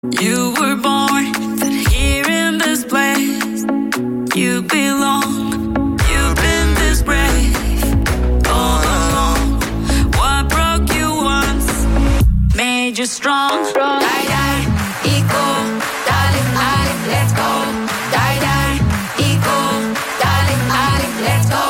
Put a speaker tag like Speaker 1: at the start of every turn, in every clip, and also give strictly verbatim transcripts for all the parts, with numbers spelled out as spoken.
Speaker 1: You were born here in this place. You belong. You've been this brave all along. What broke you once made you strong. Die, die, ego, darling, Ali, let's go. Die, die, ego, darling, Ali, let's go.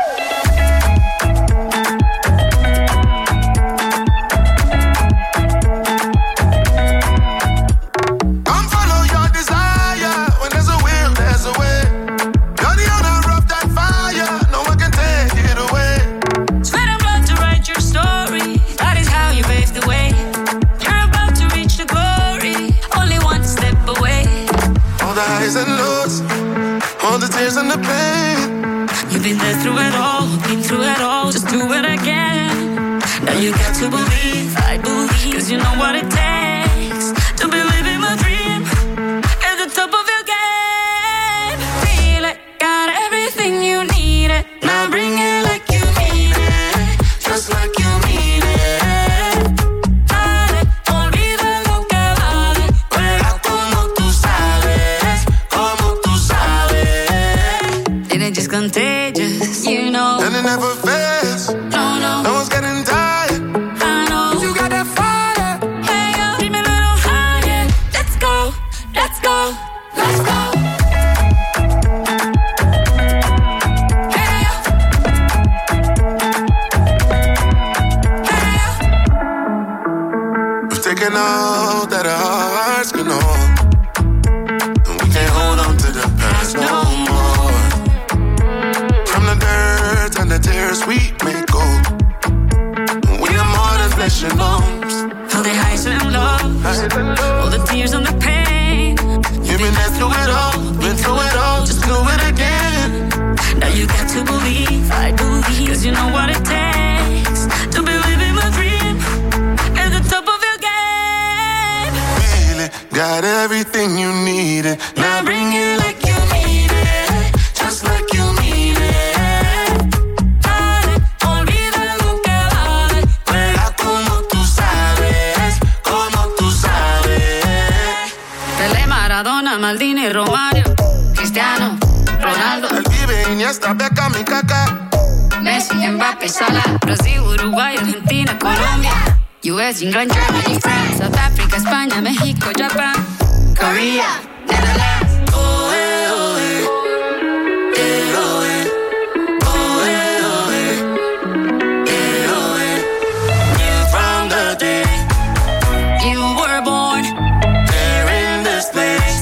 Speaker 2: And lows, all the tears and the pain.
Speaker 1: You've been there through it all, been through it all, just do it again. Now you got to believe, I believe, cause you know what it takes to be living my dream at the top of your game. Feel it, got everything you need it. Now bring it like you mean it, just like you mean it. Dale, olvida lo que vale, juega como tú sabes. Just contagious, you know.
Speaker 2: And it never fades.
Speaker 1: No, no.
Speaker 2: No one's getting tired.
Speaker 1: I know.
Speaker 2: You got that fire.
Speaker 1: Hey, yo, keep me a little higher. Let's go, let's go, let's go. Hey, yo. Hey, yo.
Speaker 2: We've taken all that our hearts can hold, and we can't hold on to the past no more. And the tears we may go. We are more than flesh and bones.
Speaker 1: All the highs and lows, all the tears and the pain.
Speaker 2: You've been there through it all, been through it all, just do it again.
Speaker 1: Now you got to believe, I believe, cause you know what it takes to be living my dream at the top of your game.
Speaker 2: Feel it, got everything you needed.
Speaker 1: Now bring it like you mean it, just like you mean it. Maldini, Romario, Cristiano, Ronaldo.
Speaker 2: El Vive, Iniesta, Beckham y Kaká.
Speaker 1: Messi, Mbappé, Salah. Brasil, Uruguay, Argentina, Colombia. U S, England, Germany, France, South Africa, España, México, Japan, Korea, Netherlands. Oh, eh, oh, eh. Eh, oh, eh. Oh, eh, oh, eh. Eh, oh, eh. Knew from the day you were born here in this place.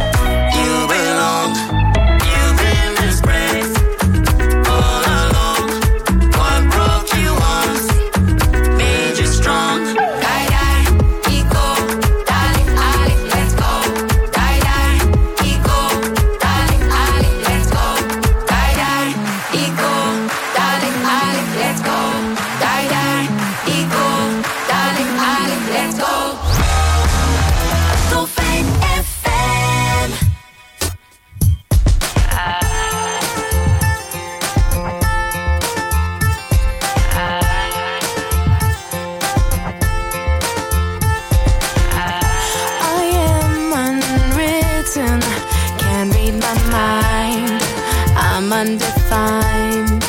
Speaker 3: Undefined.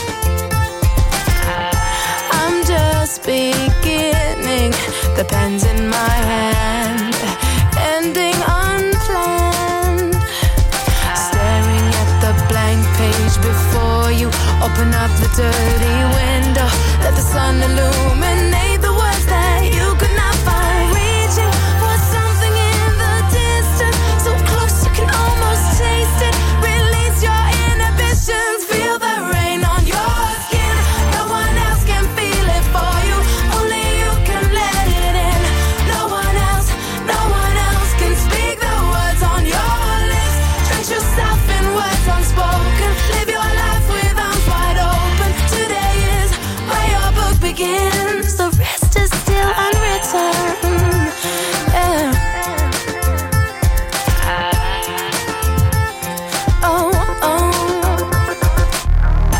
Speaker 3: I'm just beginning, the pen's in my hand, ending unplanned. Staring at the blank page before you, open up the dirty window, let the sun illuminate the words that you could not find. Reaching for something in the distance, so close you can almost taste it. Release your inhibitions, feel the rain on your skin. No one else can feel it for you, only you can let it in. No one else, no one else can speak the words on your lips. Drench yourself in words unspoken, live your life with arms wide open. Today is where your book begins, the rest is still unwritten. Yeah. Oh, oh.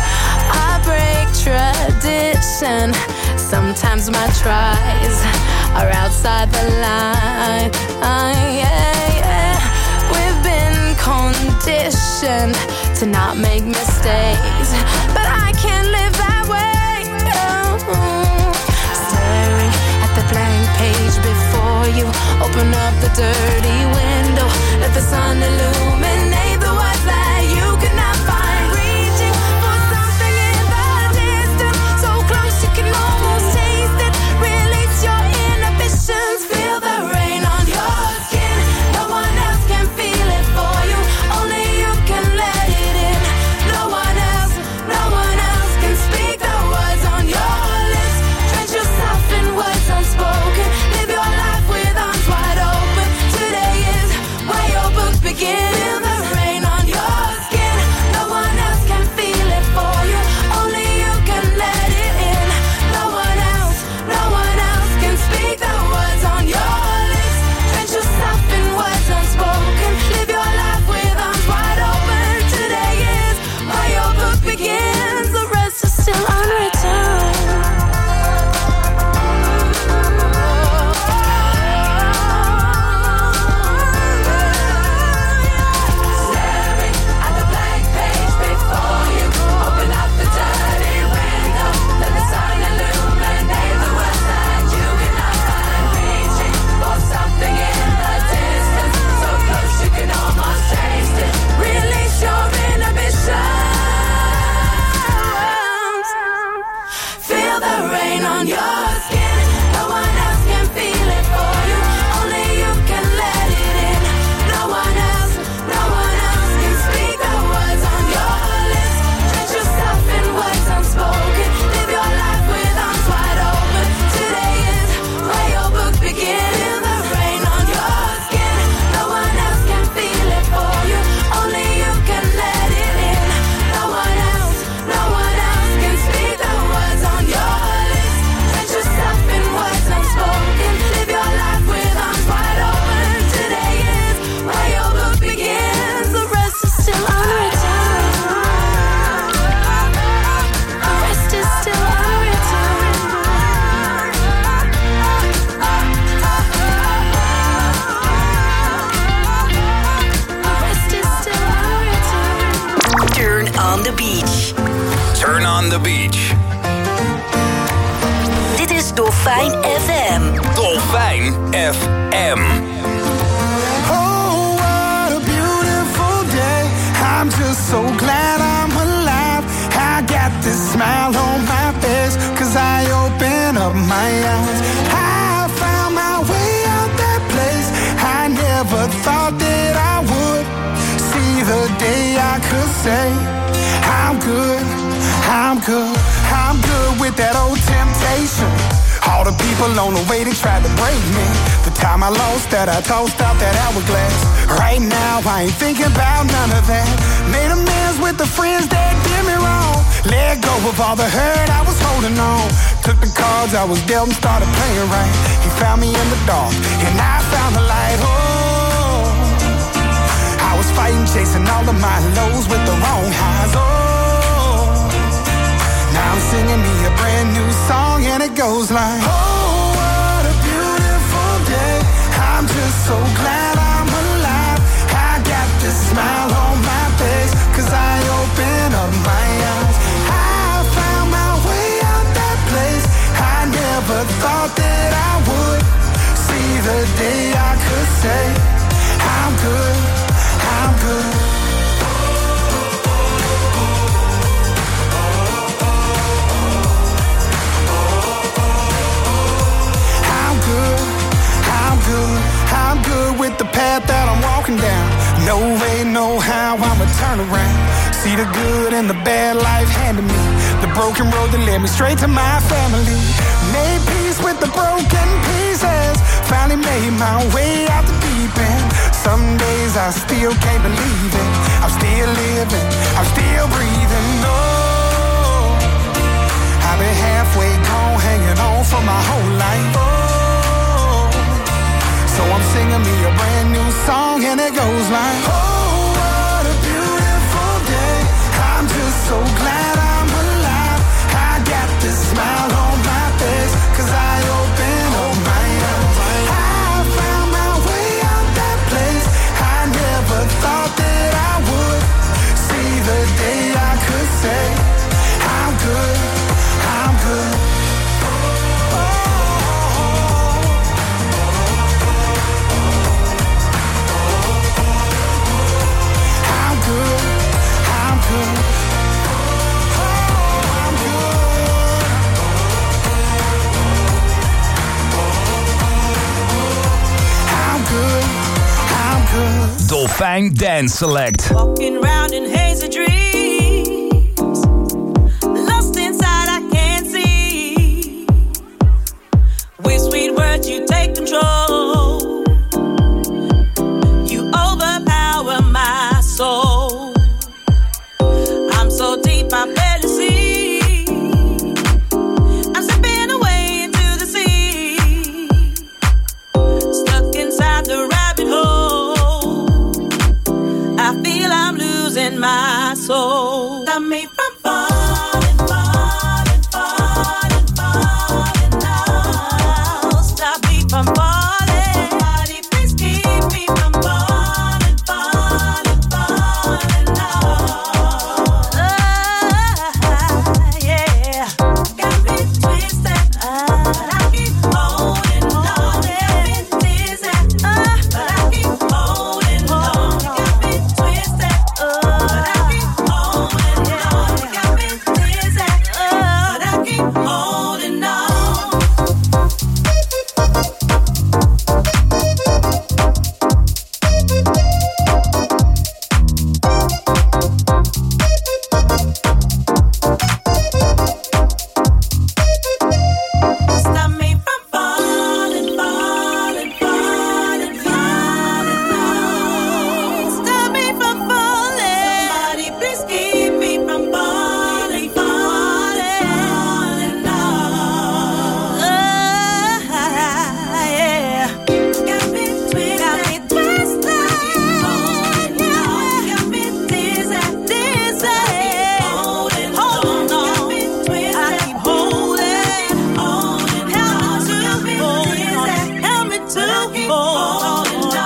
Speaker 3: I break tradition, sometimes my tries are outside the line. Uh, yeah, yeah. We've been conditioned to not make mistakes, but I can't live that way. Oh. Staring at the blank page before you, open up the dirty window, let the sun illuminate the words that you could not find. Reaching for something in the distance, so close you can almost taste it. Release your inhibitions, feel the rain on your skin. No one else can feel it for you, only you can let it in. No one else, no one else can speak the words on your lips. Drench yourself in words unspoken, live your life with arms wide open. Today is where your book begins. Feel the rain on your skin. No one else can feel it for you, only you can let it in. No one else, no one else can speak the words on your lips. Drench yourself in words unspoken, live your life with arms wide open. Today is where your book begins. The rest is still unwritten. Staring at the blank page before you, open up the dirty window, let the sun illuminate the words that you cannot find. Reaching for something in the distance, so close you can almost taste it. Release your inhibitions. Feel the rain on your skin. No one else can feel it for you, only you can let it in. No one else, no one else can speak the words on your lips. Drench yourself in words unspoken, live your life with arms wide open. Today is where your book begins. Feel the rain on your skin. No one else can feel it for you, only you can let it in. No one else, no one else can speak the words on your lips. Drench yourself in words unspoken, live your life with arms wide open. Today is where your book begins. The rest is still unwritten. The rest is still unwritten. The rest is still unwritten.
Speaker 4: Turn on the beach.
Speaker 5: Turn on the beach.
Speaker 4: Dit is Dolfijn F M.
Speaker 5: Dolfijn F M.
Speaker 6: Oh, what a beautiful day. I'm just so glad I'm alive. I got this smile on my face, cause I open up my eyes. I found my way out that place I never thought that I would. See the day I could say I'm good, I'm good, I'm good with that old temptation. All the people on the way, they tried to break me. The time I lost that, I tossed out that hourglass. Right now, I ain't thinking about none of that. Made amends with the friends that did me wrong. Let go of all the hurt I was holding on. Took the cards I was dealt and started playing right. He found me in the dark, and I found the light. Oh, I was fighting, chasing all of my lows with the wrong highs. Oh, now I'm singing me a brand new song, and it goes like, oh, what a beautiful day. I'm just so glad I'm alive. I got this smile on my face, cause I open up my eyes. I found my way out that place I never thought that I would. See the day I could say I'm good, I'm good. I'm good with the path that I'm walking down. No way, no how, I'ma turn around. See the good and the bad life handed me. The broken road that led me straight to my family. Made peace with the broken pieces. Finally made my way out the deep end. Some days I still can't believe it. I'm still living, I'm still breathing. No, I've been halfway gone, hanging on for my whole life. Oh, so I'm singing me a brand new song, and it goes like, oh, what a beautiful day. I'm just so glad I'm alive. I got this smile on my face, cause I open up my
Speaker 5: Dolfijn Dance Select.
Speaker 1: Walking around in hazy dreams, lost inside I can't see. With sweet words you take control, you overpower my soul. I'm so deep I barely see, I'm slipping away into the sea, stuck inside the rabbit hole. I feel I'm losing my soul. Stop me from falling, falling, falling, falling now. Stop me from falling. Somebody please keep me from falling, falling, falling now. Ah, yeah. Got me twisted, but I keep holding on. Got me dizzy, but I keep holding on. Got me twisted, but I keep holding on. Got me dizzy, but I keep holding on. Stop me from falling, falling, falling, falling now. Stop me from falling. Somebody please keep me from falling, falling, falling now. Ah, yeah. Got me twisted, got me twisted. Holding on, got me dizzy, dizzy. Holding on, got me twisted. I keep holding, holding on. Help me to hold on, help me to hold on.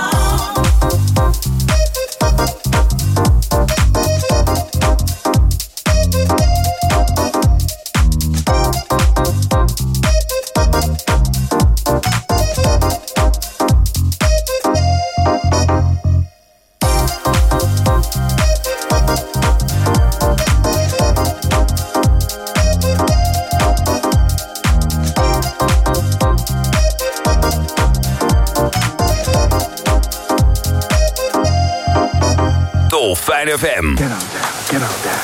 Speaker 5: Dolfijn F M.
Speaker 6: Get on down, get on down.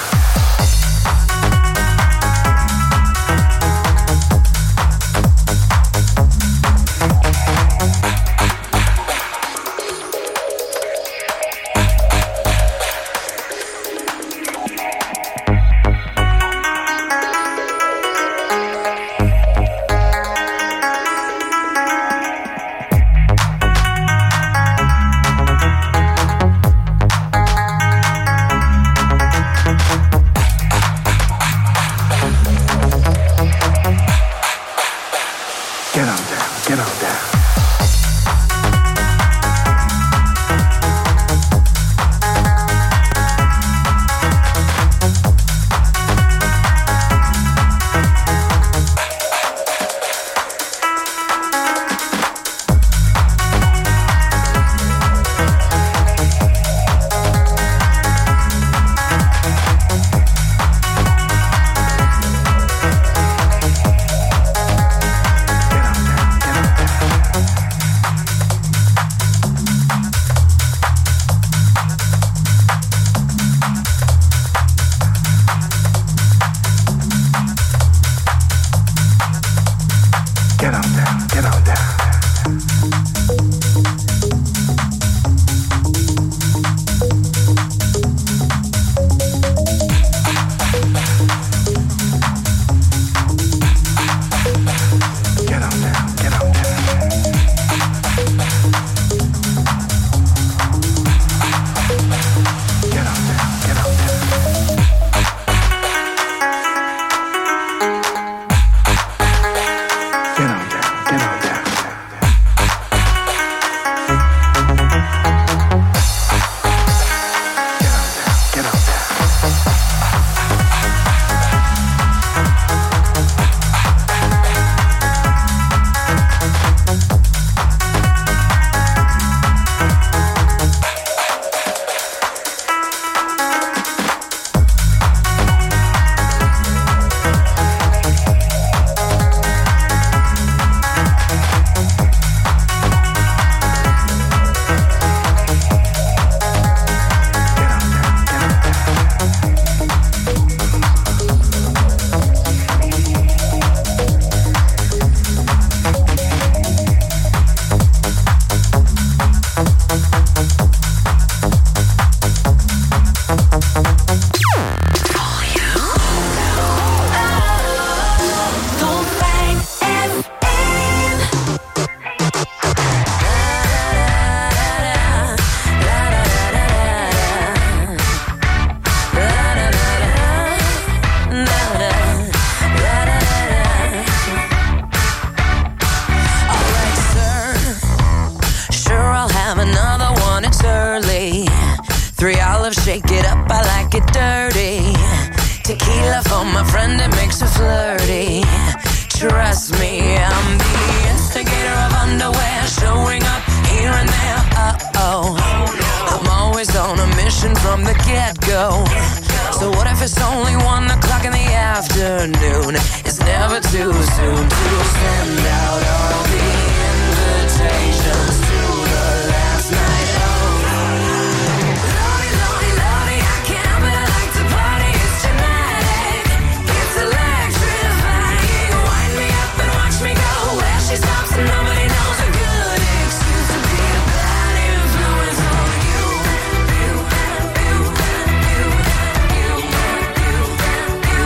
Speaker 7: Three olives, shake it up, I like it dirty. Tequila for my friend, it makes her flirty. Trust me, I'm the instigator of underwear, showing up here and there, uh-oh. I'm always on a mission from the get-go. So what if it's only one o'clock in the afternoon? It's never too soon to send out all the invitations to the last night of. Lordy, lordy, lordy, I can't help it, I like to party, it's genetic. It's electrifying, wind me up and watch me go. Where she stops and nobody knows, a good excuse to be a bad influence on you. You, you, you, you, you, you,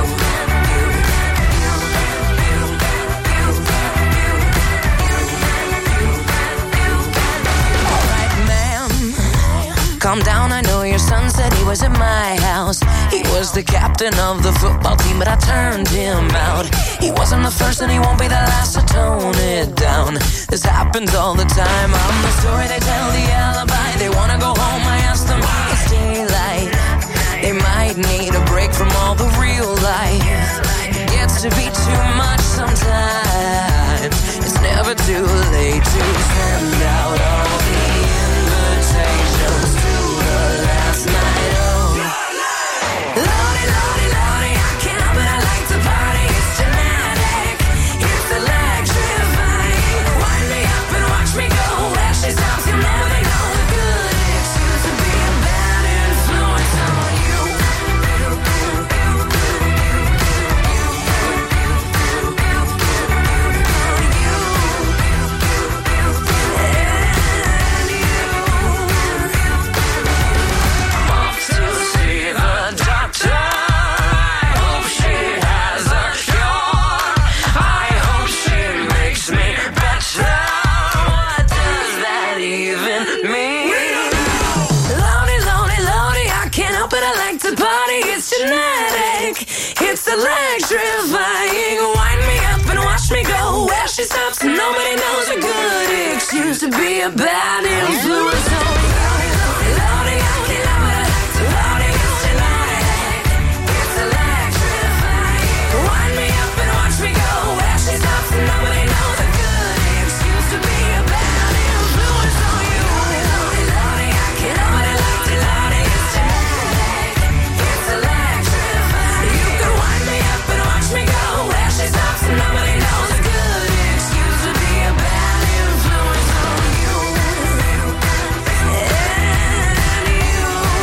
Speaker 7: Alright, ma'am, calm down, I know your son said he was at my house. He was the captain of the football team, but I turned him out. He wasn't the first and he won't be the last, so tone it down. This happens all the time, I'm the story they tell, the alibi. They wanna go home, I ask them, it's daylight. They might need a break from all the real life. It gets to be too much sometimes. It's never too late to send out all the invitations to the last night of. Lordy, lordy, lordy, I can't help it, I like to party, it's genetic. It's electrifying, wind me up and watch me go. Where she stops, you'll never know, a good excuse to be a bad influence on you. It's electrifying, wind me up and watch me go. Where she stops and nobody knows, a good excuse to be a bad influence on you. Lordy, I can't help it, Lordy, it's genetic. It's electrifying, wind me up and watch me go. Where she stops and nobody knows, a good excuse to be a bad influence on you. Lordy, Lordy, I can't help it, Lordy, Lordy, it's genetic. It's electrifying, you can wind me up and watch me go. Where she stops and nobody knows, a good excuse to be a bad influence on you. And you,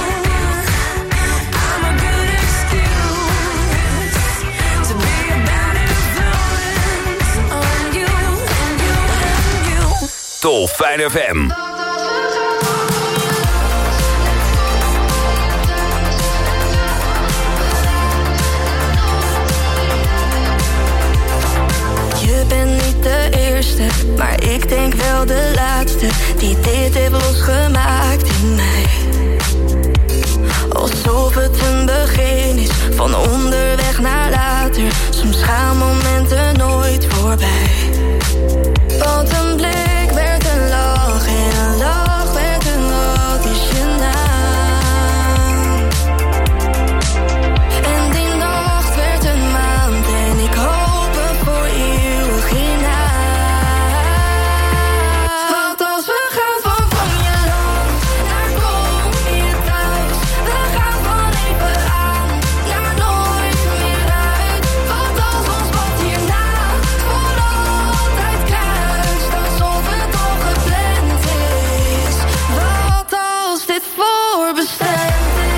Speaker 7: I'm a good excuse to be a bad influence on you, and you, and you.
Speaker 5: Dolfijn F M.
Speaker 3: Je bent niet de eerste, maar ik denk wel de laatste die dit heeft losgemaakt in mij. Alsof het een begin is, van onderweg naar later. Soms gaan momenten nooit voorbij. Want een blik werd een lach en een lach werd een wat is je naam. En die nacht werd een maand en ik hoop voor eeuwig hierna. Want als we gaan van van je land naar kom je thuis. We gaan van even aan naar nooit meer uit. Want als ons pad hierna voor altijd kruist, alsof het al gepland is. Wat als dit voorbestemd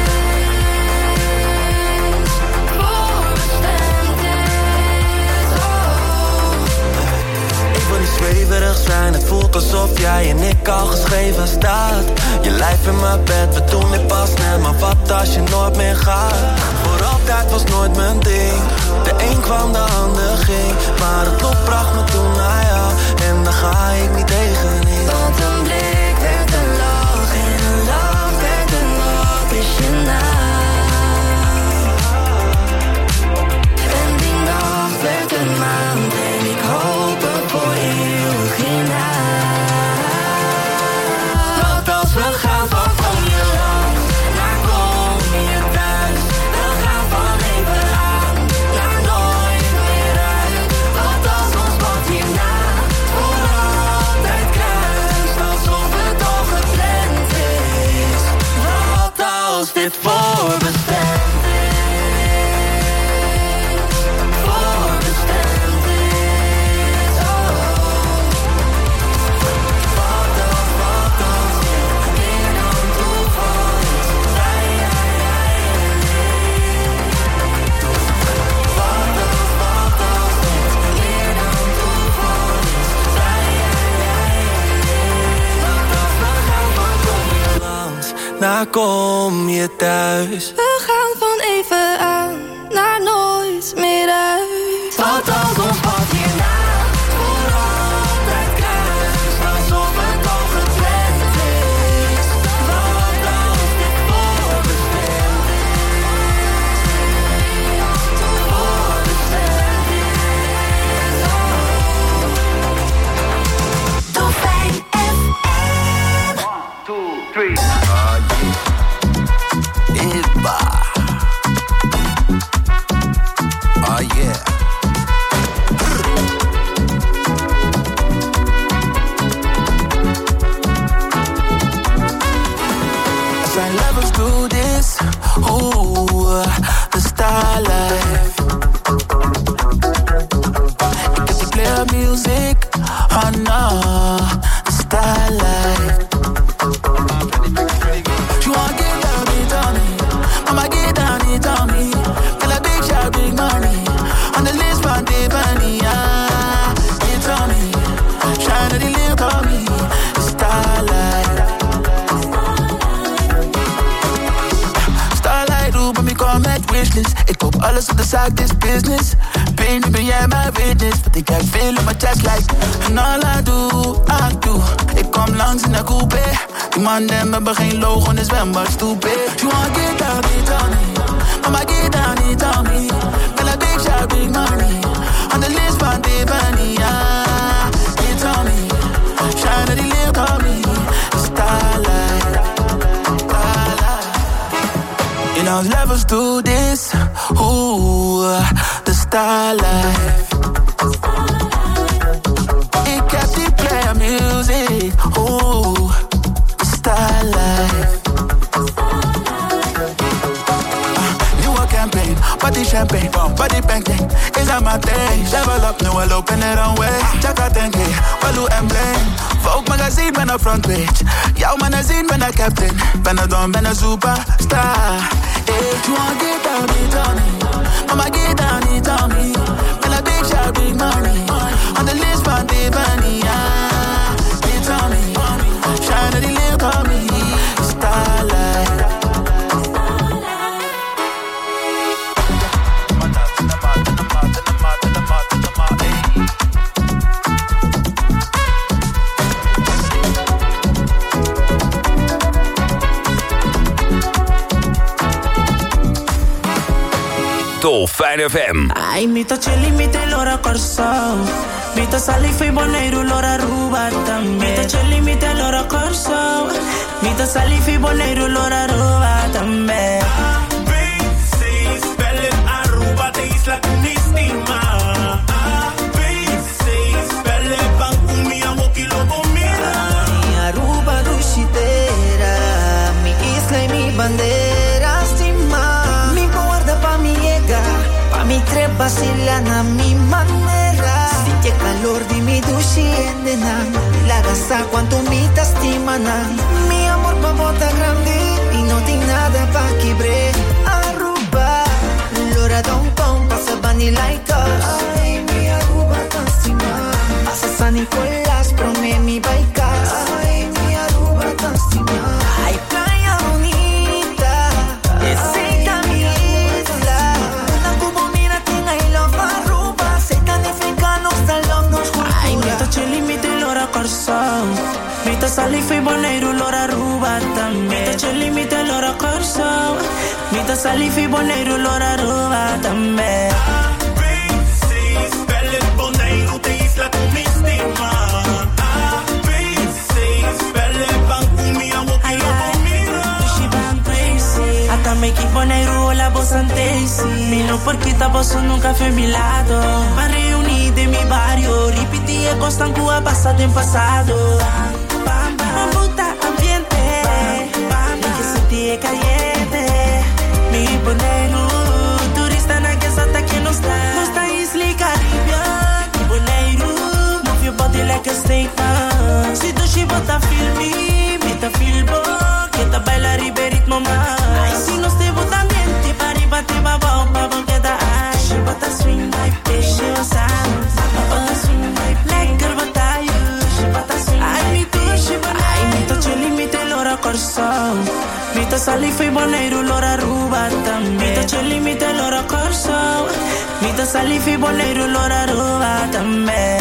Speaker 3: is, voorbestemd is, oh.
Speaker 8: Ik wil niet zweverig zijn, het voelt alsof jij en ik al geschreven staat. Je lijf in mijn bed, we doen dit pas net, maar wat als je nooit meer gaat? Voor altijd was nooit mijn ding, de een kwam, de ander ging. Maar het lot bracht me toen naar jou, en daar ga ik niet tegenin.
Speaker 3: Want een blik werd een lach en een lach werd een wat is je naam. En die nacht werd een maand en ik hoop er voor eeuwig hierna. Want als we gaan van van je land naar
Speaker 8: dit voorbestemd. Daar kom je thuis.
Speaker 3: We gaan van even aan naar nooit meer uit.
Speaker 8: Wat als ons pad hierna voor altijd kruist, alsof het al gepland is. Wat als dit voorbestemd is, voorbestemd is.
Speaker 4: Dolfijn F M.
Speaker 8: One, two, three.
Speaker 9: Oh yeah.
Speaker 6: Zijn levels do this. Ooh, the star life. Ik heb die clear music. Oh no, the star life. You wanna get down, it on me. I'ma get down, it on me. Feel a big shot, big money. On the list, but they bunny, ah. It's on me. Shine to the limp on me. The starlight. Starlight, roep me, kom met wishlist. Ik koop alles op de zaak, this business. Baby, nu ben jij mijn witness. Want ik heb veel in mijn chest, like. En all I do, I do. Ik kom langs in de coupe. Die man, dem hebben geen logo in de zwembad, stupid. You wanna get down, it on me. I'ma get down, it on me. Feel a big shot, big money. On the list, but they bunny, ah. It's on me. Shine at the limp on me. The starlight. Starlight. You know, levels do this. Ooh, the starlight. Ik heb die player music. Ooh, the starlight. Campaign, body champagne, body banking, is aan mijn thing. Level up, nu we lopen er een way. Check out ten K, Walu en Bling. Vogue magazine, ben op front page. Jouw magazine, ben een captain. Ben een don, ben een superstar. Hey, you wanna get down, it on me. I'ma get down, it on me. Ben een big shot, big money. On the list, but they bunny, ah. It's on me. Shine at the limp on me. Starlight.
Speaker 5: Dolfijn F M.
Speaker 10: Ai, mito cheli, mito lora corso. Mito sali, fui boneiro, lora ruba também. Mito cheli, mito lora corso. Mito sali, fui boneiro, lora ruba também.
Speaker 11: A, B, C, spellen Aruba, de isla con estima. A, B, C, spellen Bangkumi, Awoki, Lobomira.
Speaker 12: Mi Aruba, Dushitera. Mi isla y mi bandera, estima. Mi guarda pa mi llega. Pa mi tre vacilan a mi manera. Siente el calor de mi duchiendena. La gasa cuanto mi tastimana. Mi amor pa bota grande. Y no tiene nada pa quebre. Aruba, Lora Don Pong, pasa bani like us. Ay, mi Aruba tastima. Pasa San Nicolás, prome mi baikas. Ay, mi Aruba tastima. Ay, playa bonita. Esa mi isla. Una como mira tenga y love Aruba. Se canifica nos talón nos cultura.
Speaker 10: Ai, mito cheli, mito lora corso. Mito sali, fui boneiro, lora ruba também. Mito cheli, mito lora corso. Mito sali, fui boneiro, lora ruba também.
Speaker 11: A, B, C, spellen boneiro, de isla con estima. A, B, C, spellen Bangkumi, Awoki, Lobomira.
Speaker 10: She bang crazy. Hasta me equipo negro, la voz antesi. Mi no porquita, vos nunca fue mi lado. Me reuní de mi barrio. Ripiti e costan Cuba, pasado en pasado. Bam, bam, bam, puta ambiente. Bam, bam, que sentí caliente. Mita salifi boneiru lora ruba tambe. Mita cheli mita lora corso. Mita salifi boneiru lora ruba tambe.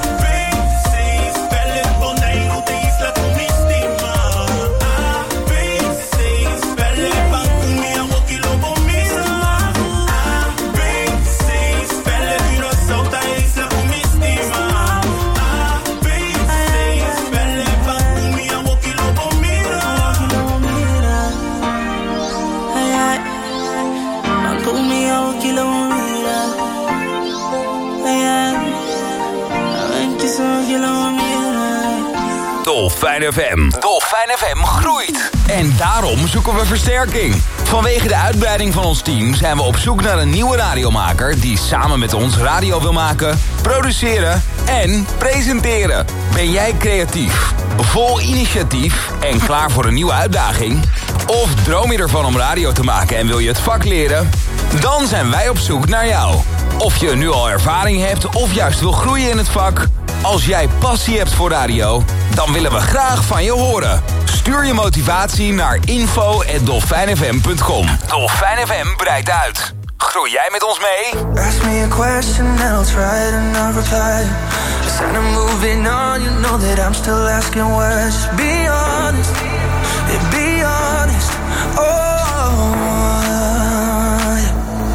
Speaker 5: Dolfijn F M. Dolfijn F M groeit. En daarom zoeken we versterking. Vanwege de uitbreiding van ons team zijn we op zoek naar een nieuwe radiomaker die samen met ons radio wil maken, produceren en presenteren. Ben jij creatief, vol initiatief en klaar voor een nieuwe uitdaging? Of droom je ervan om radio te maken en wil je het vak leren? Dan zijn wij op zoek naar jou. Of je nu al ervaring hebt of juist wil groeien in het vak. Als jij passie hebt voor radio, dan willen we graag van je horen. Stuur je motivatie naar info at dolfijn f m punt com. Dolfijn F M breidt uit. Groei jij met ons mee?
Speaker 12: Ask me a question and I'll try to not reply. Just I'm moving on, you know that I'm still asking why. Just be honest, yeah, be honest. Oh, yeah.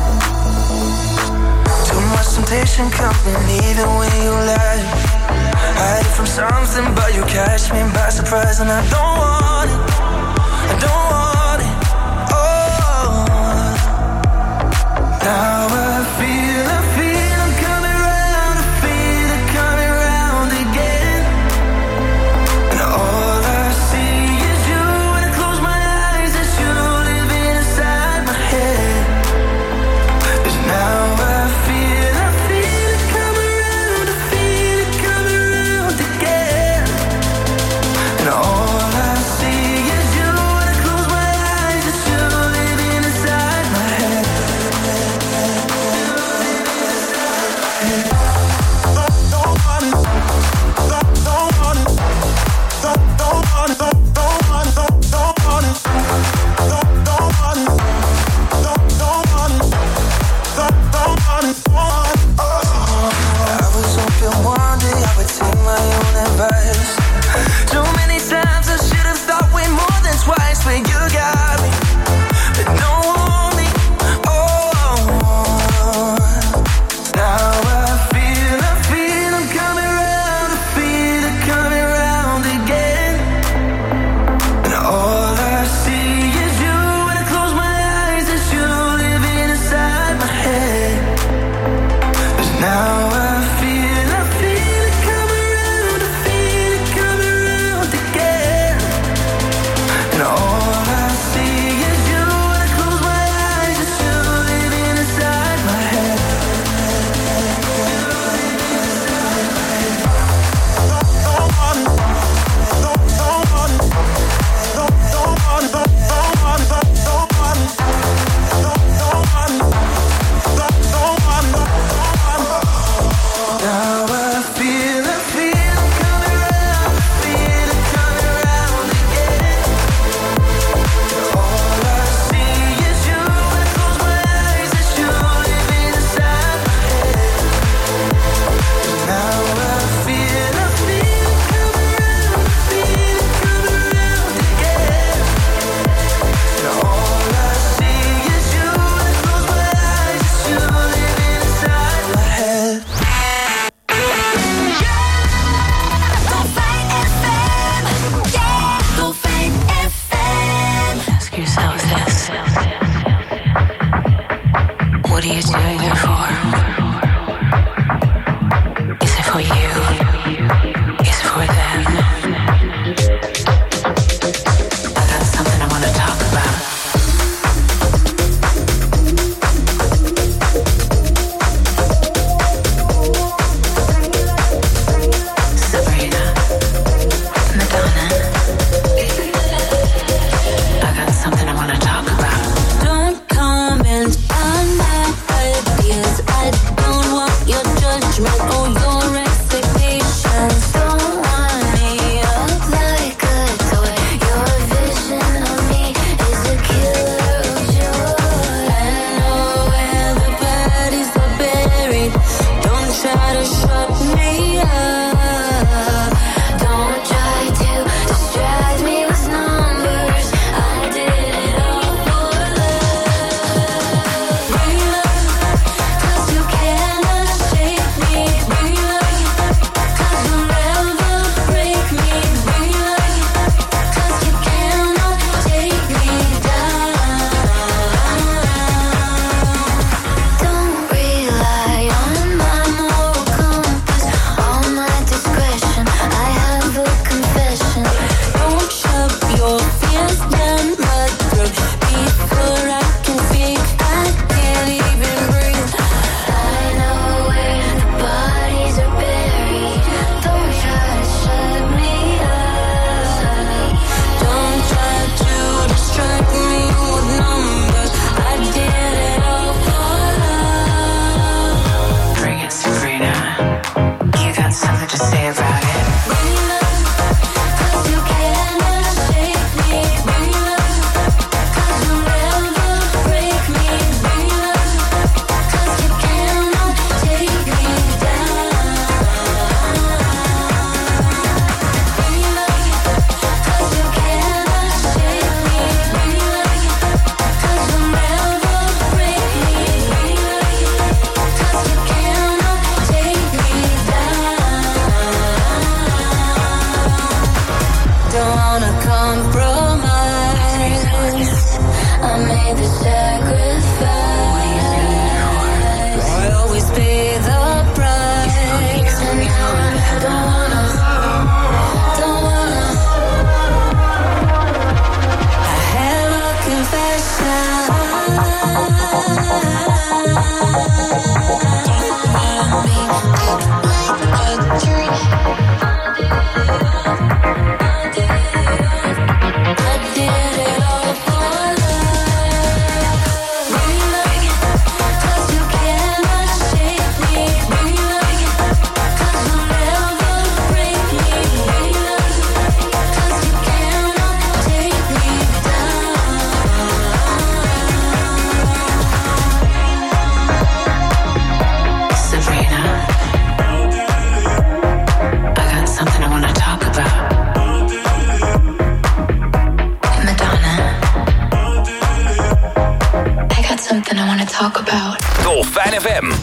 Speaker 12: Too much temptation coming even when you lie. Hide from something, but you catch me by surprise, and I don't want it. I don't want it. Oh, now I feel, I feel I'm coming round. I feel it coming round again. And all I see is you. When I close my eyes, it's you living inside my head. 'Cause now I feel, I feel it coming round. I feel it coming round again. And all I see is you. When I close my eyes, it's you living inside my head. I was hoping one day I would take my own advice. Too many times I should have thought way more than twice, but you got me, but no me. Oh, now I feel, I feel I'm coming round. I feel it coming round again. And all I see is you. When I close my eyes, it's you living inside my head. 'Cause now I feel, I feel it coming round. I feel it coming round again. And all I see is you. When I close my eyes, it's you living inside my head. Now I feel, I feel I'm coming round. I feel it coming round again. All I see is you. When I close my eyes, it's you living inside my head. Now I feel, I feel it coming round. I feel it coming round again. And all I see is you. When I close my eyes, it's you living inside my head.
Speaker 4: Dolfijn F M. Yeah, Dolfijn F M.
Speaker 7: Ask yourself this. What are you doing it for? Is it for you? Is it for them? I got something I want to talk about. Sabrina, Madonna. I got something I want to talk about.
Speaker 4: Don't comment on my ideas. I
Speaker 3: something I want to talk about.
Speaker 5: Dolfijn F M.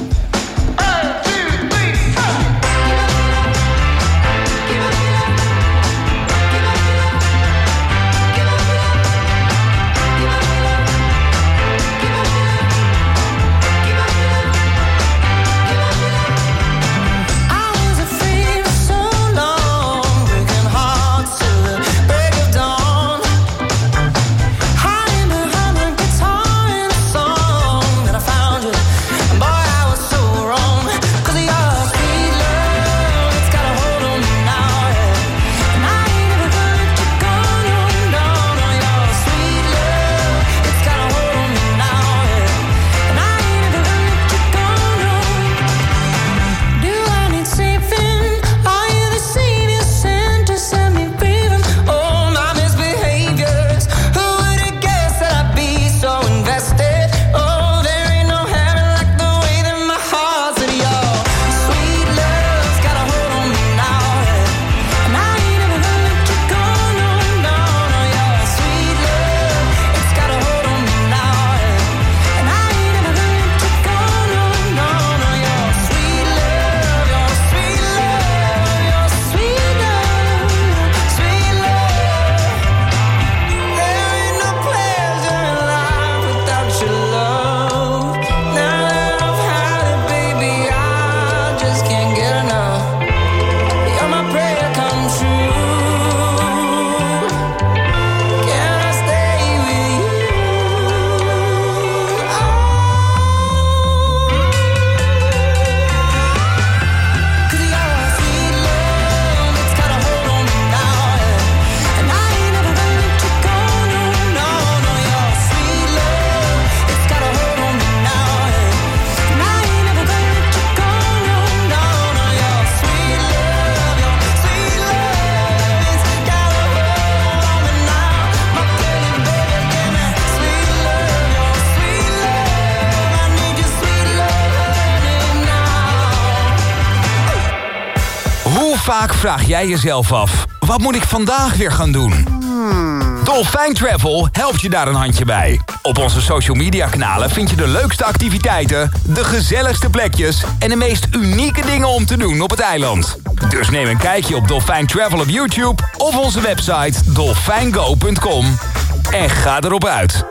Speaker 5: Vaak vraag jij jezelf af, wat moet ik vandaag weer gaan doen? Hmm. Dolfijn Travel helpt je daar een handje bij. Op onze social media kanalen vind je de leukste activiteiten, de gezelligste plekjes en de meest unieke dingen om te doen op het eiland. Dus neem een kijkje op Dolfijn Travel op YouTube of onze website dolfijngo punt com en ga erop uit.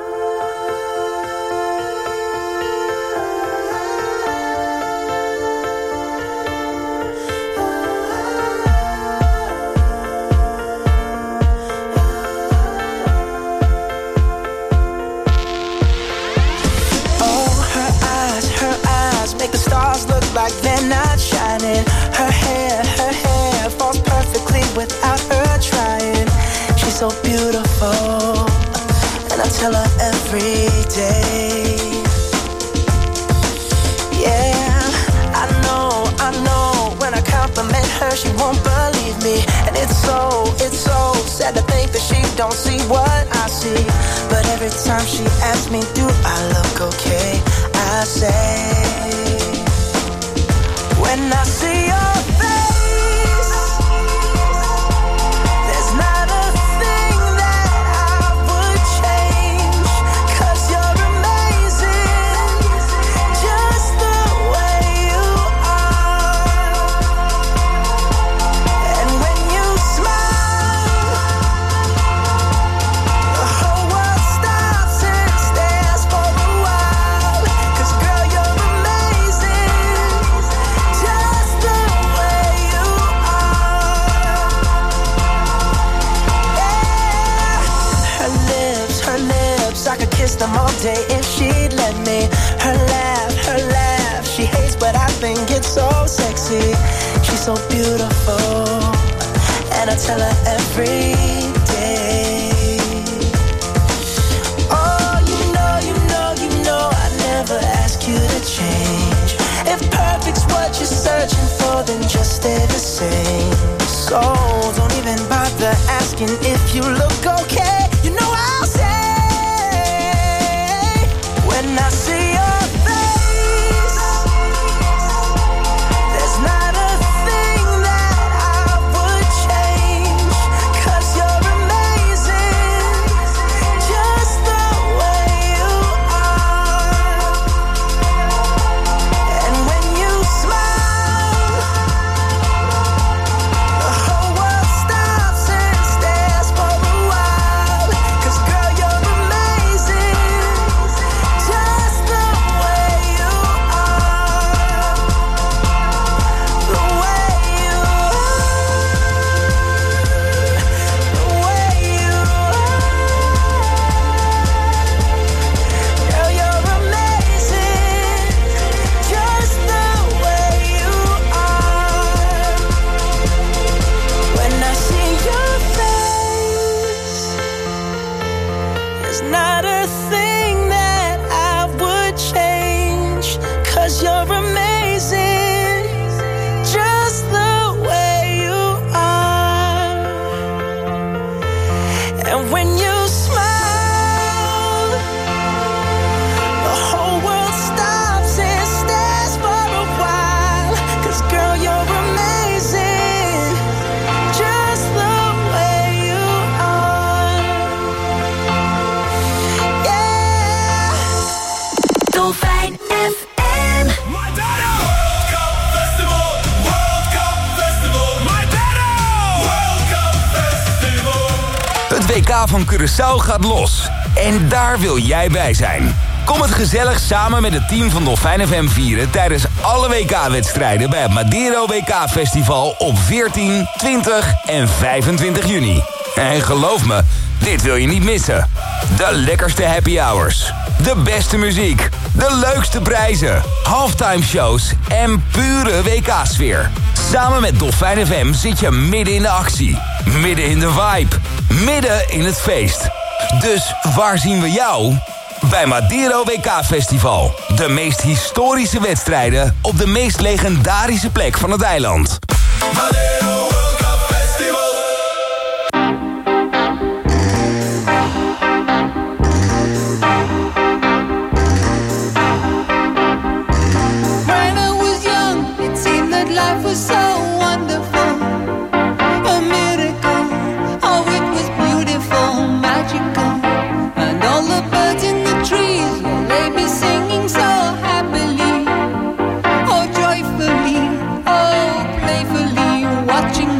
Speaker 12: Like they're not shining. Her hair, her hair falls perfectly without her trying. She's so beautiful, and I tell her every day. Yeah, I know, I know. When I compliment her, she won't believe me, and it's so, it's so sad to think that she don't see what I see. But every time she asks me, do I look okay? I say, when I see your face, there's not a thing that I would change, 'cause you're amazing, just the way you are. And when you smile, the whole world stops and stares for a while, 'cause girl, you're amazing, just the way you are. Yeah. Her lips, her lips, I could kiss them all day if she'd let me. Her laugh, her laugh, she hates but I think it's so sexy. She's so beautiful, and I tell her every day. Oh, you know, you know, you know I never ask you to change. If perfect's what you're searching for, then just stay the same. So don't even bother asking if you look okay. You know I'll say, when I see your face, there's not a thing that I would change, 'cause you're amazing, just the way you are.
Speaker 10: There's not a thing that I would change, 'cause you're amazing, just the way you are. And when you smile, the whole world stops and stares for a while, 'cause girl, you're amazing, just the way you are. Yeah.
Speaker 4: Dolfijn F M.
Speaker 11: Montana! World Cup Festival! World Cup Festival! Montana! World Cup Festival!
Speaker 5: Het W K van Curaçao gaat los. En daar wil jij bij zijn. Kom het gezellig samen met het team van Dolfijn F M vieren tijdens alle W K-wedstrijden bij het Madeiro W K Festival op veertien, twintig en vijfentwintig juni. En geloof me, dit wil je niet missen. De lekkerste happy hours, de beste muziek, de leukste prijzen, halftime shows en pure W K-sfeer. Samen met Dolfijn F M zit je midden in de actie, midden in de vibe, midden in het feest. Dus waar zien we jou? Bij Madeiro W K Festival. De meest historische wedstrijden op de meest legendarische plek van het eiland.
Speaker 11: Madeiro World Cup Festival!
Speaker 12: When I was young, it seemed that life was so wonderful. A miracle, oh it was beautiful, magical. And all the birds in the trees, well, they be singing so happily. Oh joyfully, oh playfully, watching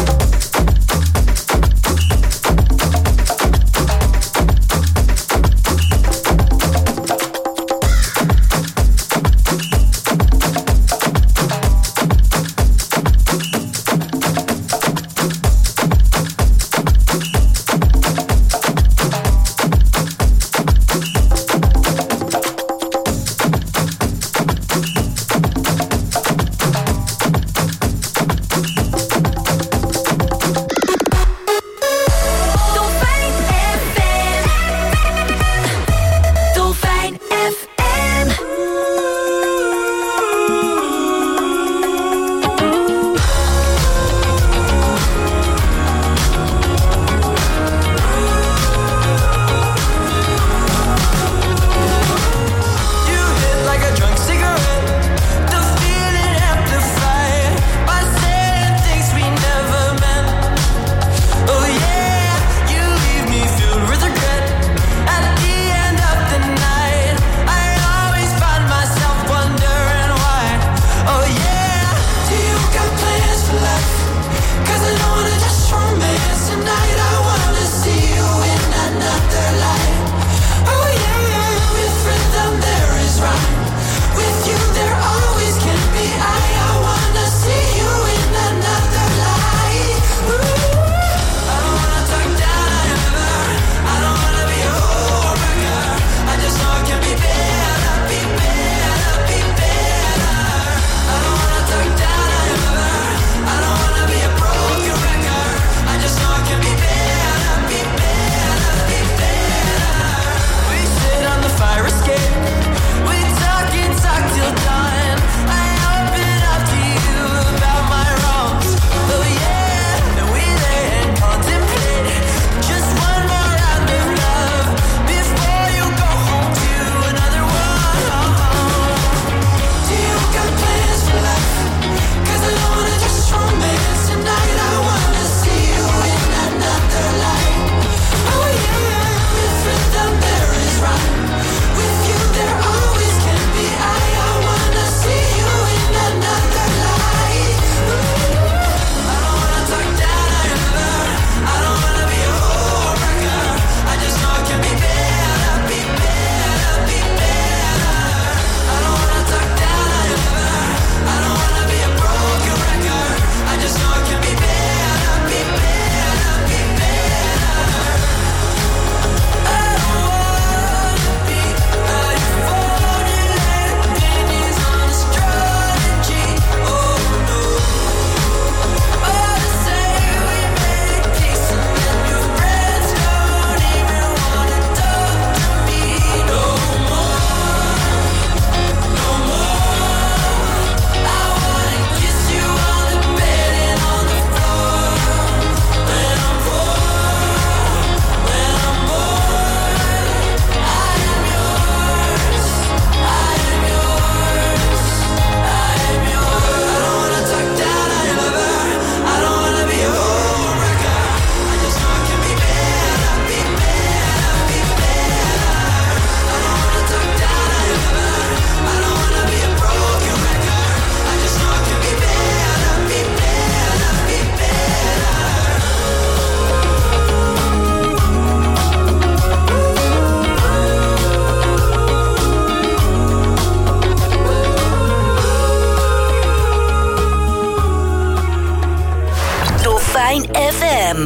Speaker 4: Dolfijn F M.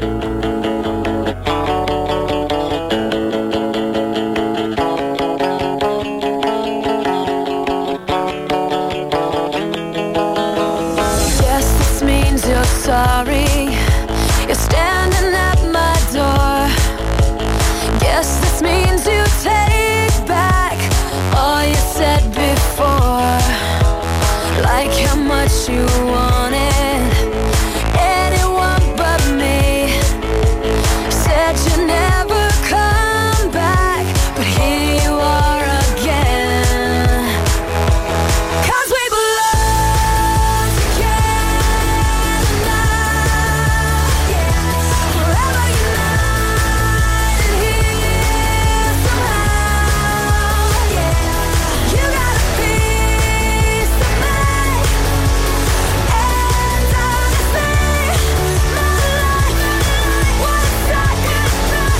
Speaker 3: Sorry, you're standing at my door. Guess this means you take back all you said before. Like how much you wanted anyone but me. Said you never come back, but here you are again. 'Cause we belong together now. Forever united here somehow. You got a piece of me, and honestly, my life was second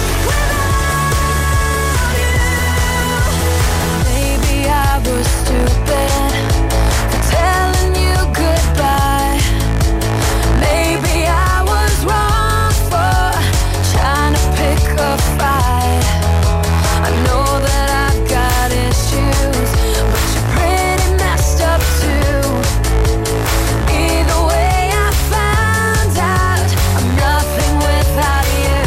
Speaker 3: without you. Maybe I was stupid for telling you goodbye. Maybe I was wrong for trying to pick a fight. I know that I've got issues, but you're pretty messed up too. Either way, I found out I'm nothing without you.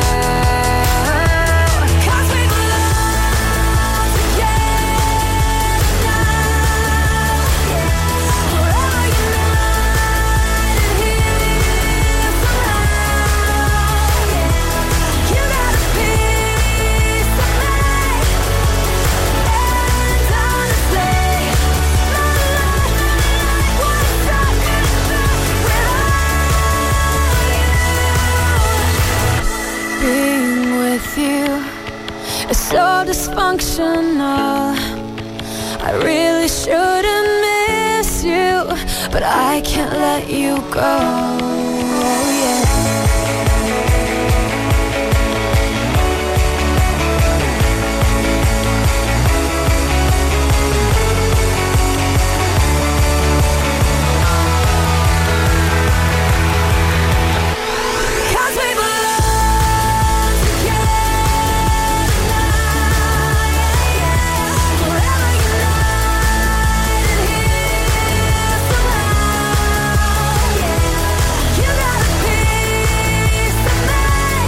Speaker 3: 'Cause we belong together now. Forever united here somehow. You got a piece of me, and honestly, my life was second without you. Being with you is so dysfunctional. I really shouldn't miss you, but I can't let you go. Yeah. Cause we belong together now. Forever united here somehow. You got a piece of me,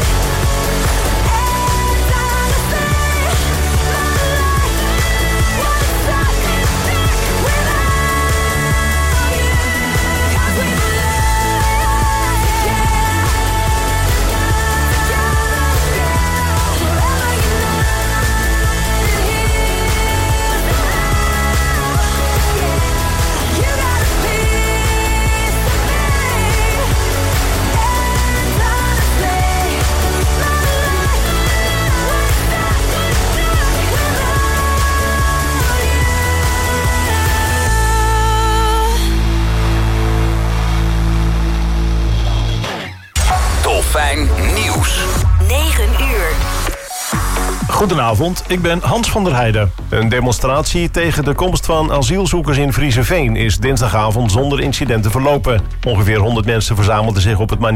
Speaker 3: and honestly, my life was second without you. 'Cause we belong together. Forever united here somehow. You got a piece of me, and honestly, my life was second without you.
Speaker 5: Dolfijn Nieuws.
Speaker 4: negen uur.
Speaker 9: Goedenavond, ik ben Hans van der Heijden. Een demonstratie tegen de komst van asielzoekers in Vriezeveen is dinsdagavond zonder incidenten verlopen. Ongeveer honderd mensen verzamelden zich op het